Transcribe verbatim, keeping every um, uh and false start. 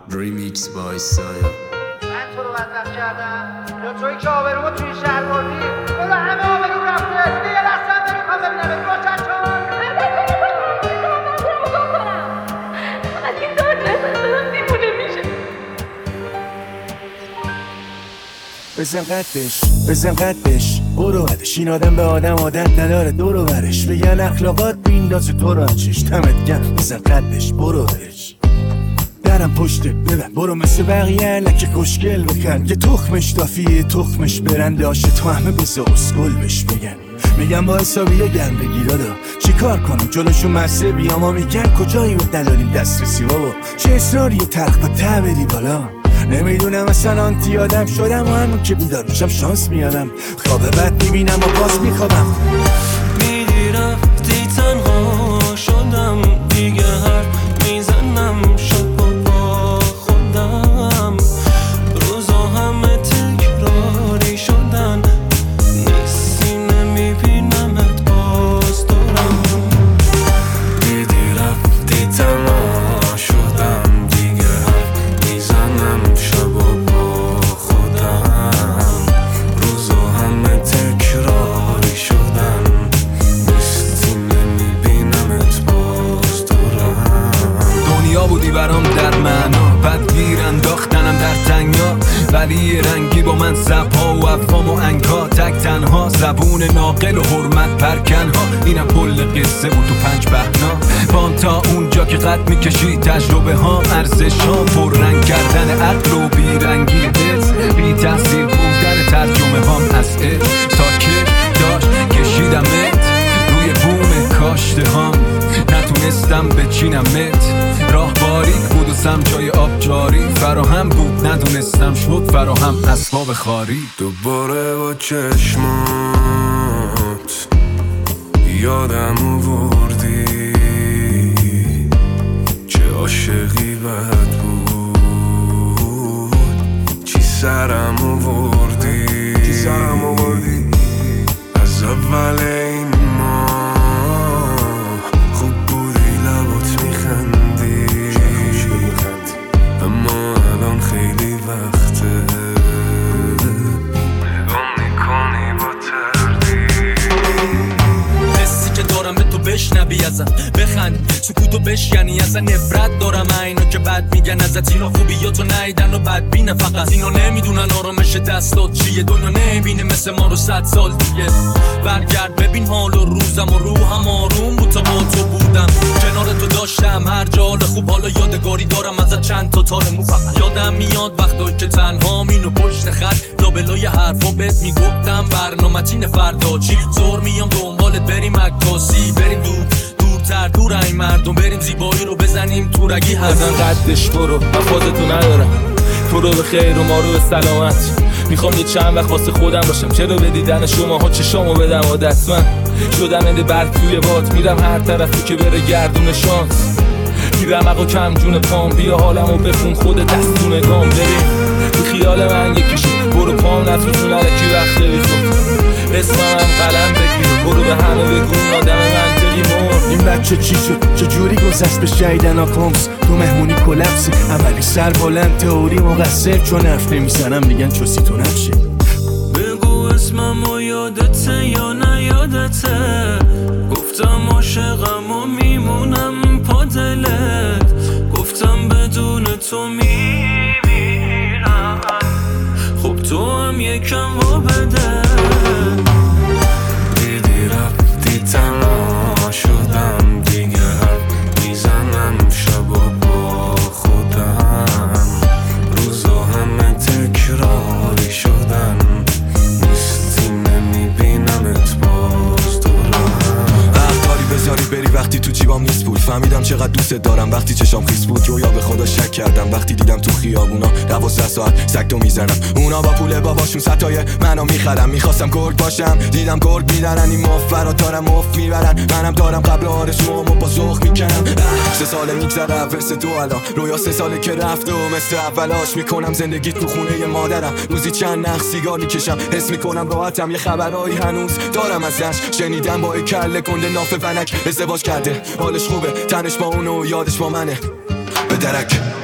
Remix by Saya. من تو رو بدبخت کردم یا تویی که آبرومو توی شهر بردی؟ برو همه آبروم رفته دیگه دستم نمیخوام ببینم روشن چون فقط این دارد نزن دارم دیوونه میشه. بزن قدش بزن قدش برو بدش. این آدم به آدم عادت نداره دورو برش بگن اخلاقات بیندازه تو رو چش دمت گرم. بزن قدش برو بدش درم پشته ببن برو مثل بقیه لکه کشکل بکن یه تخمش دافیه تخمش برنده آشه تو همه بزه اسکل بش بگن. میگم با حسابیه گرم بگیر دادا چی کار کنم جلوشون مسه بیام ها میگن کجایی و نداریم دسترسی بابا چه اصراری ترق با ته بری بالا. نمیدونم اصلا آنتی آدم شدم و همون که بیدار میشم شانس میارم خواب بد میبینم و باز میخوابم. میدی رفتی تنها شدم دیگه حرف میزنم شب با خودم روزا همه تکراری شدن نیستی نمیبینمت باز دارم. میدی رفتی تنها شدم دیگه حرف میزنم شب با خودم روزا همه تکراری شدن نیستی نمیبینمت باز دارم. دنیا بودی برام در معنا بعد گیر انداختنم در تنگا ولی رنگی با من زبها و افهام و انگا تک تنها زبون ناقل و حرمت پرکنها اینم کل قصه بود تو پنج بهنا بام تا اونجا که قد میکشی تجربه ها ارزش ها پر رنگ کردن عقل و بیرنگی حس بی تاثیر بودن ترجمه هام از عشق تا که داشت کشیدمت روی بوم کاشته هام نتونستم بچینمت راه باریک بود و سمجای آب جاری فراهم بود ندونستم شد فراهم اسباب خاری. دوباره با چشمات یادم آوردی چه عاشقی بد بود چی سرم آوردی چی سرم آوردی از اول این ماه خوب بودی لبات میخندی اما الان خیلی وقته نگاه میکنی با تردید حسی که دارم به تو بشنوی ازم بخند سکوتو بشکنی ازن نفرت دارم اینا که بد میگن ازت اینا خوبیاتو نیدن و بد بینه فقط اینا نمیدونن آرامش دستات چیه دنیا نمیبینه مثل ما رو صد سال دیگه. برگرد ببین حال و روزم و روحم آروم بود تا با تو بودم کنار تو داشتم هر جا حال خوب حالا یادگاری دارم ازت چند تا تار مو فقط یادم میاد وقتایی که تنها مینو پشت خط لابلای حرفا بهت میگفتم برنامه‌تین فردا چی زور میام دنبالت بریم عکاسی بریم دور دورتر دور این مردم بریم زیبایی رو بزنیم تو رگی بزن قدش برو من فازتو ندارم تو رو به خیر و ما رو به سلامت میخوام یه چند وقت واسه خودم باشم چرا به دیدن شما ها چشامو بدم عادت من شدم اده بر توی باد میرم هر طرفی که بره گردون شانس میرم اقا کم جون پام بیا حالمو بخون خود دستون گام بریم تو خیال من یکیشو برو پام نتوزون علکی وقت بیخود اسمم قلم بگیر برو به همه بگون آدم منطقی مر. این بچه چی شد چجوری گذشت به شیدن آکامس تو مهمونی کلپسی اولی سر بلند تئوری مقصر چون حرف نمیزنم میگن چوسی تو نفشه. بگو اسمم و یادته یا نیادته گفتم عاشقم و میمونم پا دلت گفتم بدون تو میمیرم خب تو هم یکم و بده. دیدی رفتی تنها شدم دیگه حرف میزنم شب و با خودم روزا همه تکراری شدن نیستی نمیبینمت باز دارم. وقت بذاری بری وقتی تو جیبام نیست بود فهمیدم چقدر دوست دارم وقتی چشام خیس بود رویا به خدا شک کردم وقتی دیدم تو خیابونا دوازده ساعت سگتو میزنم اونا با پول باباشون ستای منو میخرم میخواستم گرگ باشم دیدم گرگ میدارن این مفرا دارم مفت میبرن منم دارم قبل آرزومو با ذوق میکنم. سه ساله میگذره ورس تو الان رویا سه ساله که رفته و مثل اولاش میکنم زندگی تو خونه مادرم روزی چند نخ سیگار میکشم حس میکنم راحتم یه خبرایی هنوز دارم ازش شنیدم با کله گنده ناف ونک ازدواج کرده حالش خوبه تنش با اونو یادش با منه به درک.